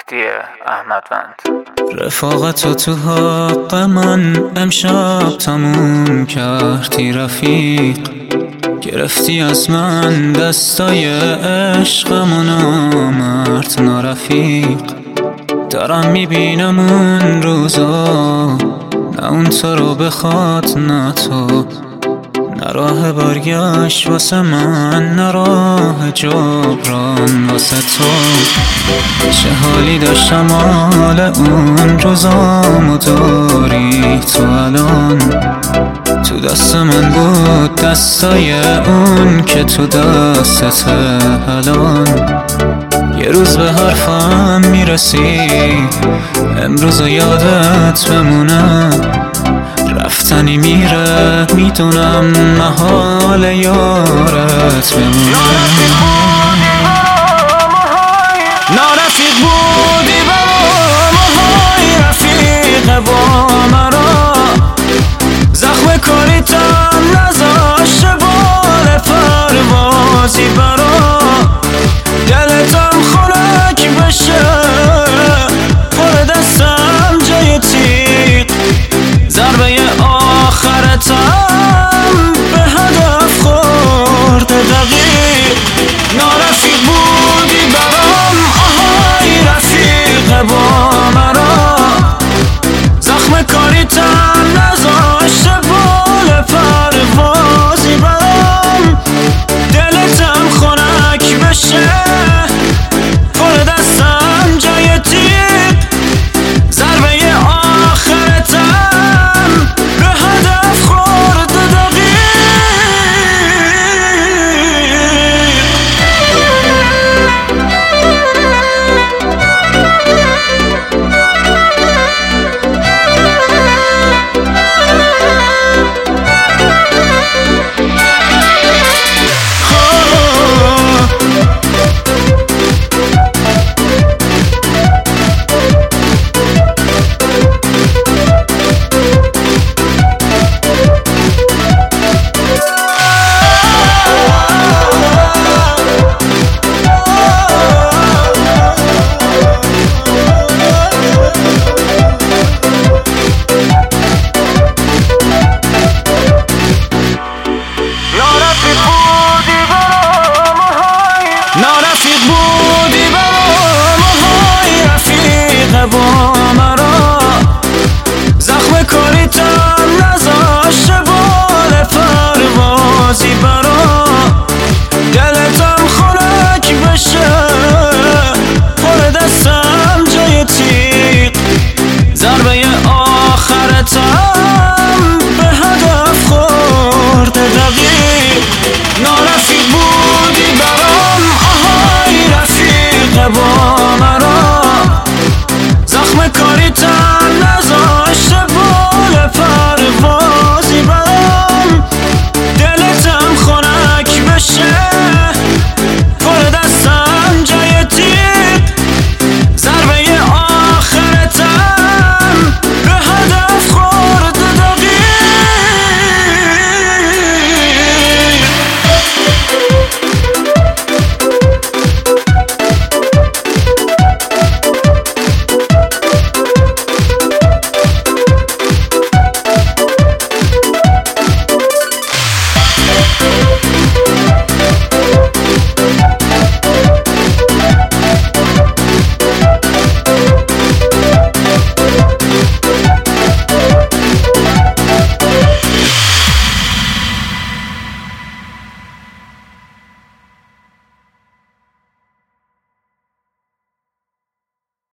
مهدی احمدوند. رفاقت تو حق من امشب تموم کردی رفیق، گرفتی از من دستای عشقم و نامرد نارفیق. دارم میبینم اون روزا، نه اون تو رو بخواد نه تو، نه راه برگشت واسه من نه راه جبران واسه تو. چه حالی داشتم حال اون روزامو داری تو الان، تو دست من بود دستای اون که تو دستت الان. یه روز به حرفم میرسی امروز یادت بمونه، رفتنی میره میدونم محال یارت بمونه. نارفیق بود